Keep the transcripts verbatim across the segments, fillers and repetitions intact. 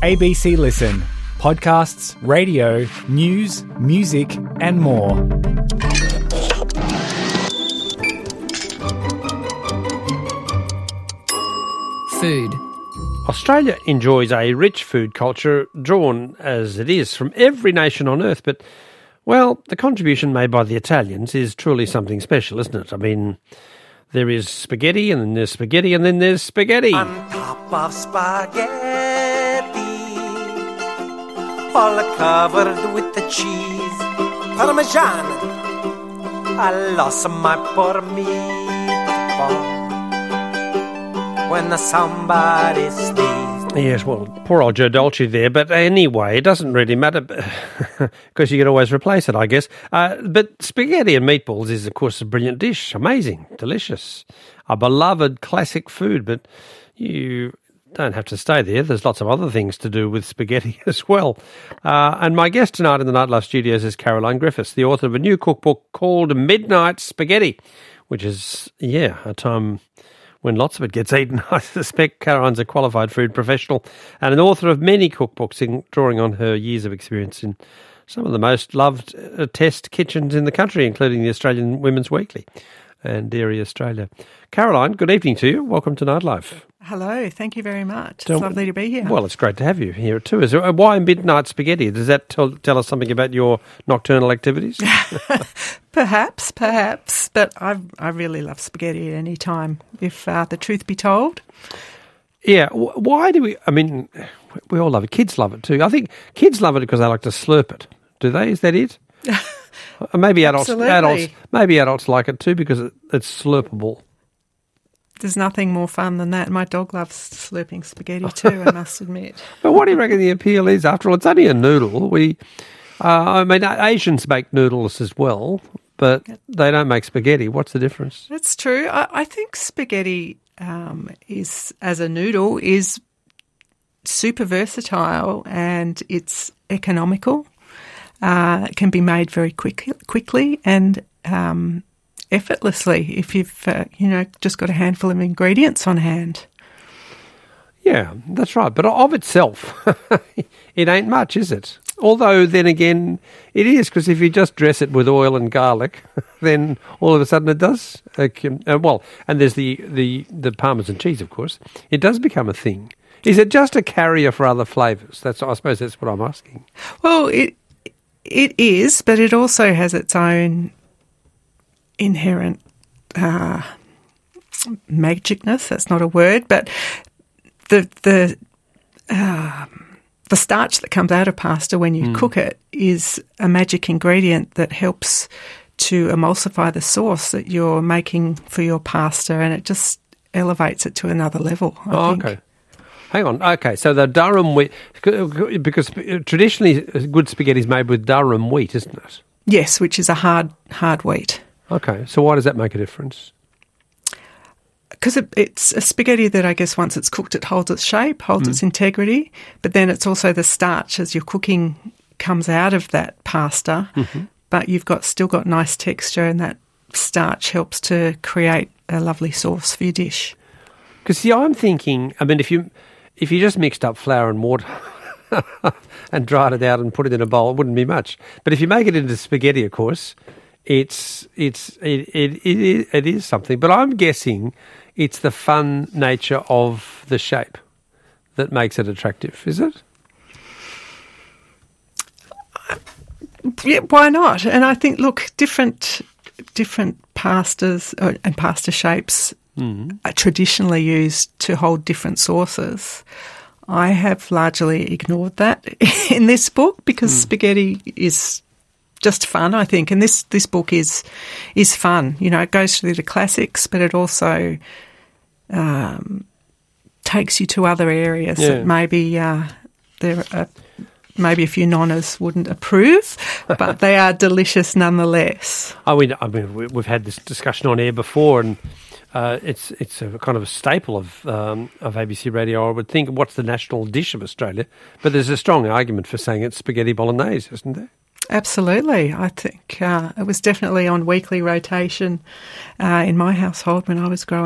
A B C Listen. Podcasts, radio, news, music and more. Food. Australia enjoys a rich food culture drawn, as it is, from every nation on earth, but, well, the contribution made by the Italians is truly something special, isn't it? I mean, there is spaghetti, and then there's spaghetti, and then there's spaghetti. On top of spaghetti, all covered with the cheese, Parmesan, I lost my poor meatball when somebody sneezed. Yes, well, poor old Joe Dolce there, but anyway, it doesn't really matter because you can always replace it, I guess. Uh, but spaghetti and meatballs is, of course, a brilliant dish. Amazing, delicious, a beloved classic food, but you don't have to stay there. There's lots of other things to do with spaghetti as well. Uh, and my guest tonight in the Nightlife Studios is Caroline Griffiths, the author of a new cookbook called Midnight Spaghetti, which is, yeah, a time when lots of it gets eaten. I suspect Caroline's a qualified food professional and an author of many cookbooks, in, drawing on her years of experience in some of the most loved uh, test kitchens in the country, including the Australian Women's Weekly and Dairy Australia. Caroline, good evening to you. Welcome to Nightlife. Hello, thank you very much. It's So- lovely to be here. Well, it's great to have you here too. Is there, uh, why midnight spaghetti? Does that tell, tell us something about your nocturnal activities? Perhaps, perhaps, but I I really love spaghetti at any time, if uh, the truth be told. Yeah. wh- Why do we? I mean, we all love it. Kids love it too. I think kids love it because they like to slurp it. Do they? Is that it? Uh, maybe adults. Absolutely. Adults. Maybe adults like it too because it, it's slurpable. There's nothing more fun than that. My dog loves slurping spaghetti too, I must admit. But what do you reckon the appeal is? After all, it's only a noodle. We, uh, I mean, Asians make noodles as well, but they don't make spaghetti. What's the difference? That's true. I, I think spaghetti um, is, as a noodle, is super versatile and it's economical. Uh, it can be made very quick, quickly and um, effortlessly if you've, uh, you know, just got a handful of ingredients on hand. Yeah, that's right. But of itself, it ain't much, is it? Although, then again, it is, because if you just dress it with oil and garlic, then all of a sudden it does. Uh, com- uh, well, and there's the, the, the Parmesan cheese, of course. It does become a thing. Is it just a carrier for other flavours? That's, I suppose that's what I'm asking. Well, it it is, but it also has its own inherent uh, magicness. That's not a word, but the the um, the starch that comes out of pasta when you cook it is a magic ingredient that helps to emulsify the sauce that you're making for your pasta, and it just elevates it to another level, I Oh, think. okay. Hang on. Okay, so the Durham wheat, because traditionally good spaghetti is made with Durham wheat, isn't it? Yes, which is a hard hard wheat. Okay, so why does that make a difference? Because it, it's a spaghetti that I guess once it's cooked, it holds its shape, holds its integrity, but then it's also the starch as you're cooking comes out of that pasta, but you've got still got nice texture, and that starch helps to create a lovely sauce for your dish. Because, see, I'm thinking, I mean, if you if you just mixed up flour and water and dried it out and put it in a bowl, it wouldn't be much. But if you make it into spaghetti, of course, it's it's it it, it, is, it is something. But I'm guessing it's the fun nature of the shape that makes it attractive, is it? Yeah, why not? And I think, look, different different pastas uh, and pasta shapes are traditionally used to hold different sauces. I have largely ignored that in this book because spaghetti is just fun, I think, and this, this book is is fun. You know, it goes through the classics, but it also um, takes you to other areas Yeah. that maybe uh, there are maybe a few nonnas wouldn't approve, but they are delicious nonetheless. I mean, I mean, we- we've had this discussion on air before, and uh, it's it's a kind of a staple of um, of A B C Radio. I would think, what's the national dish of Australia? But there's a strong argument for saying it's spaghetti bolognese, isn't there? Absolutely. I think uh, it was definitely on weekly rotation uh, in my household when I was growing up.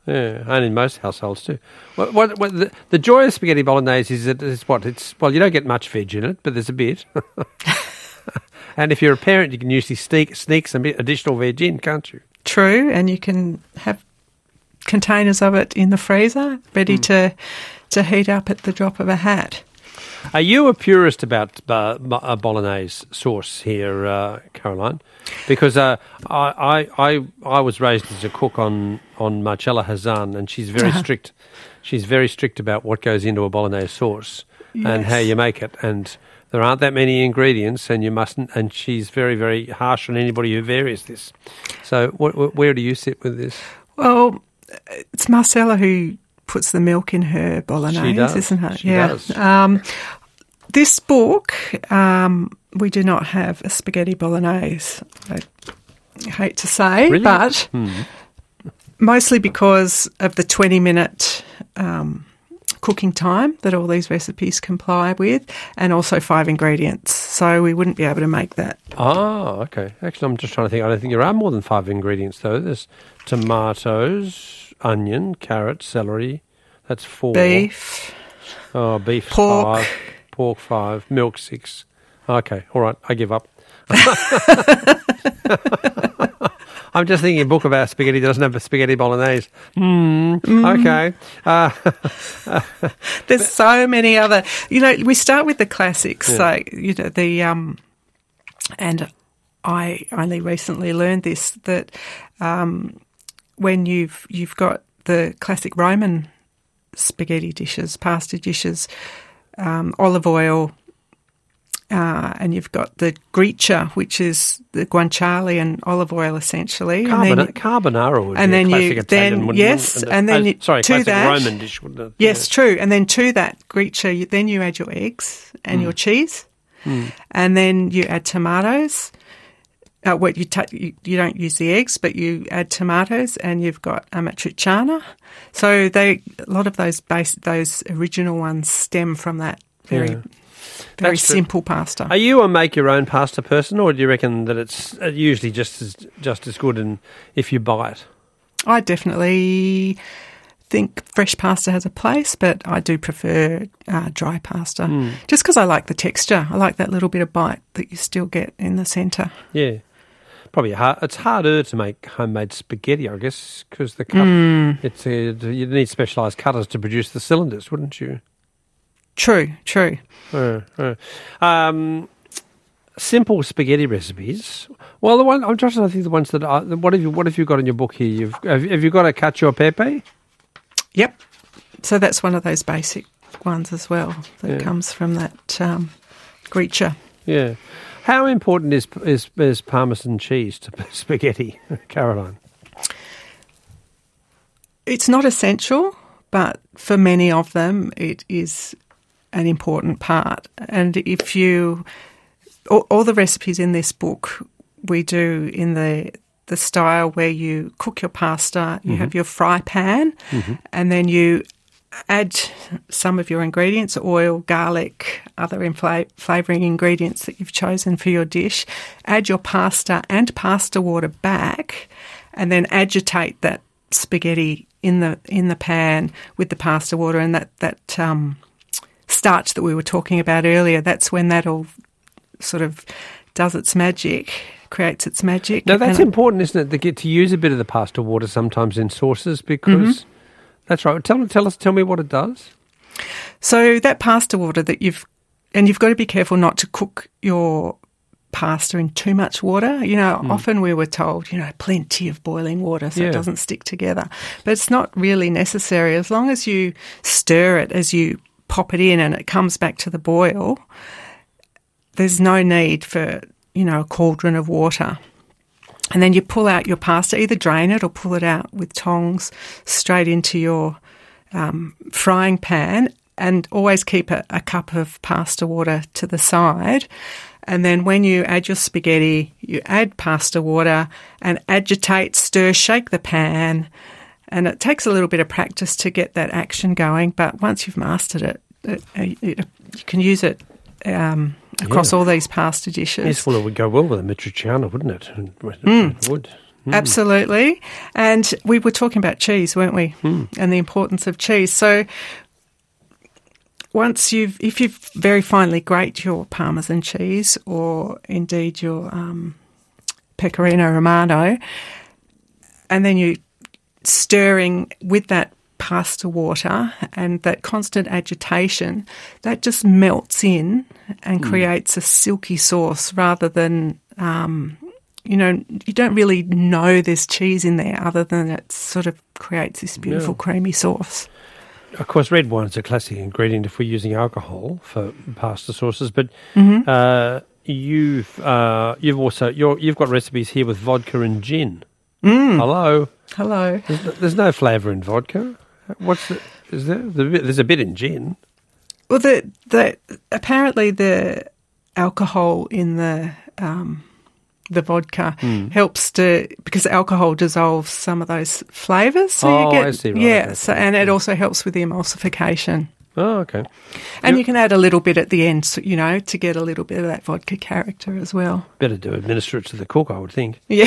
Yeah, and in most households too. What, what, what the, the joy of spaghetti bolognese is that it's what it's. Well, you don't get much veg in it, but there's a bit. And if you're a parent, you can usually sneak sneak some additional veg in, can't you? True, and you can have containers of it in the freezer, ready mm. to to heat up at the drop of a hat. Are you a purist about uh, a bolognese sauce here, uh, Caroline? Because uh, I, I I I was raised as a cook on, on Marcella Hazan, and she's very uh-huh. strict. She's very strict about what goes into a bolognese sauce yes. and how you make it. And there aren't that many ingredients, and you mustn't. And she's very very harsh on anybody who varies this. So wh- wh- where do you sit with this? Well, it's Marcella who puts the milk in her bolognese, she does. Isn't it? She yeah. does. Um, this book, um, we do not have a spaghetti bolognese. I hate to say, really? but hmm. mostly because of the twenty-minute um, cooking time that all these recipes comply with, and also five ingredients. So we wouldn't be able to make that. Oh, okay. Actually, I'm just trying to think. I don't think there are more than five ingredients, though. There's tomatoes, onion, carrot, celery. That's four. Beef. Oh, beef pork. five. Pork five. Milk six. Okay, all right. I give up. I'm just thinking a book about spaghetti doesn't have a spaghetti bolognese. Mm, mm. Okay. Uh, There's so many other. You know, we start with the classics. Yeah. So you know the um, and I only recently learned this that um, when you've you've got the classic Roman spaghetti dishes, pasta dishes, um, olive oil. Uh, and you've got the gricia, which is the guanciale and olive oil, essentially. Carbona- and then you, carbonara would and be then a classic you, Italian, then, yes, and, and then uh, you, sorry, to classic that, Roman dish, wouldn't it? Yes, yeah. true. And then to that gricia, you, then you add your eggs and mm. your cheese, mm. and then you add tomatoes. Uh, what you, ta- you you don't use the eggs, but you add tomatoes, and you've got amatriciana. So they a lot of those base those original ones stem from that very. Yeah. Very That's simple true. pasta. Are you a make your own pasta person, or do you reckon that it's usually just as just as good and if you buy it? I definitely think fresh pasta has a place, but I do prefer uh, dry pasta mm. just because I like the texture. I like that little bit of bite that you still get in the centre. Yeah. Probably hard, it's harder to make homemade spaghetti, I guess, because the cut, mm. it's a, you need specialised cutters to produce the cylinders, wouldn't you? True, true. Uh, uh. Um, simple spaghetti recipes. Well, the one I'm trying to think the ones that are, what have you what have you got in your book here? You've have, have you got a cacio e pepe? Yep. So that's one of those basic ones as well that yeah. comes from that um, gricia. Yeah. How important is is, is Parmesan cheese to spaghetti, Caroline? It's not essential, but for many of them, it is an important part. And if you, all, all the recipes in this book, we do in the the style where you cook your pasta, you mm-hmm. have your fry pan, mm-hmm. and then you add some of your ingredients, oil, garlic, other infla- flavouring ingredients that you've chosen for your dish, add your pasta and pasta water back, and then agitate that spaghetti in the in the pan with the pasta water, and that, that um, starch that we were talking about earlier, that's when that all sort of does its magic, creates its magic. Now, that's and important, isn't it, to get to use a bit of the pasta water sometimes in sauces, because mm-hmm. that's right. Tell, tell us, tell me what it does. So that pasta water that you've, and you've got to be careful not to cook your pasta in too much water. You know, mm. often we were told, you know, plenty of boiling water so yeah. it doesn't stick together. But it's not really necessary. As long as you stir it as you pop it in and it comes back to the boil, there's no need for, you know, a cauldron of water. And then you pull out your pasta, either drain it or pull it out with tongs straight into your um, frying pan, and always keep a, a cup of pasta water to the side. And then when you add your spaghetti, you add pasta water and agitate, stir, shake the pan. And it takes a little bit of practice to get that action going, but once you've mastered it, it, it, it you can use it um, across yeah. all these pasta dishes. Yes, well, it would go well with a matriciana, wouldn't it? Mm. It would. Absolutely. And we were talking about cheese, weren't we? Mm. And the importance of cheese. So once you've, if you've very finely grate your Parmesan cheese or indeed your um, Pecorino Romano, and then you stirring with that pasta water and that constant agitation, that just melts in and mm. creates a silky sauce rather than, um, you know, you don't really know there's cheese in there other than it sort of creates this beautiful yeah. creamy sauce. Of course, red wine's a classic ingredient if we're using alcohol for pasta sauces, but mm-hmm. uh, you've uh, you've also you're, you've got recipes here with vodka and gin. Mm. Hello, hello. There's, there's no flavour in vodka. What's the, is there? There's a bit in gin. Well, the the apparently the alcohol in the um, the vodka mm. helps to, because alcohol dissolves some of those flavours. So oh, you get, I see. Right, yeah. okay. So and it also helps with the emulsification. Oh, okay. And you, you can add a little bit at the end, you know, to get a little bit of that vodka character as well. Better to administer it to the cook, I would think. Yeah.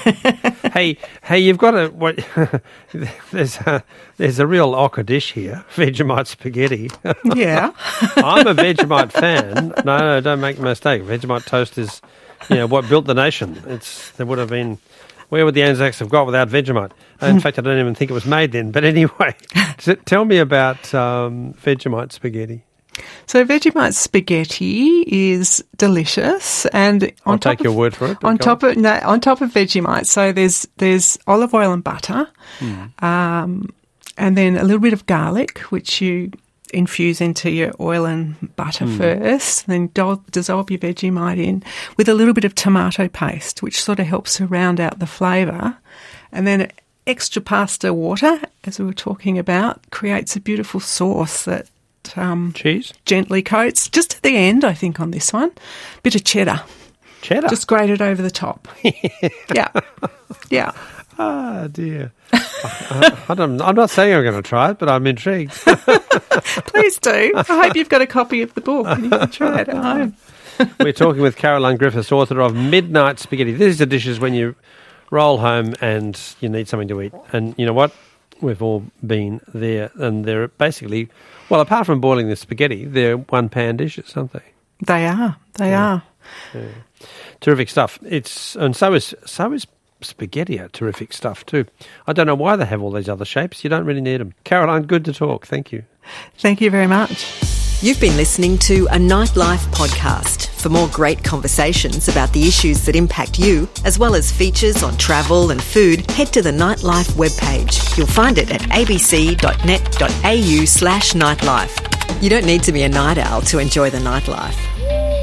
hey, hey, you've got a what? there's a there's a real ochre dish here, Vegemite spaghetti. Yeah. I'm a Vegemite fan. No, no, don't make a mistake. Vegemite toast is, you know, what built the nation. It's there would have been. Where would the Anzacs have got without Vegemite? In fact, I don't even think it was made then. But anyway, tell me about um, Vegemite spaghetti. So Vegemite spaghetti is delicious, and on I'll top take your of, word for it. On top of no, on top of Vegemite, so there's there's olive oil and butter, mm. um, and then a little bit of garlic, which you infuse into your oil and butter mm. first, then do- dissolve your Vegemite in with a little bit of tomato paste, which sort of helps to round out the flavour. And then extra pasta water, as we were talking about, creates a beautiful sauce that um, cheese gently coats. Just at the end, I think, on this one, bit of cheddar. Cheddar? Just grated over the top. yeah. Yeah. Ah, dear. I, I don't, I'm not saying I'm going to try it, but I'm intrigued. Please do. I hope you've got a copy of the book and you can try it at home. We're talking with Caroline Griffiths, author of Midnight Spaghetti. These are dishes when you roll home and you need something to eat. And you know what? We've all been there. And they're basically, well, apart from boiling the spaghetti, they're one-pan dishes, aren't they? They are. They yeah. are. Yeah. Terrific stuff. It's and so is so is spaghetti are terrific stuff too. I don't know why they have all these other shapes. You don't really need them. Caroline, good to talk. Thank you. Thank you very much. You've been listening to a Nightlife podcast. For more great conversations about the issues that impact you, as well as features on travel and food, head to the Nightlife webpage. You'll find it at abc.net.au slash nightlife. You don't need to be a night owl to enjoy the nightlife.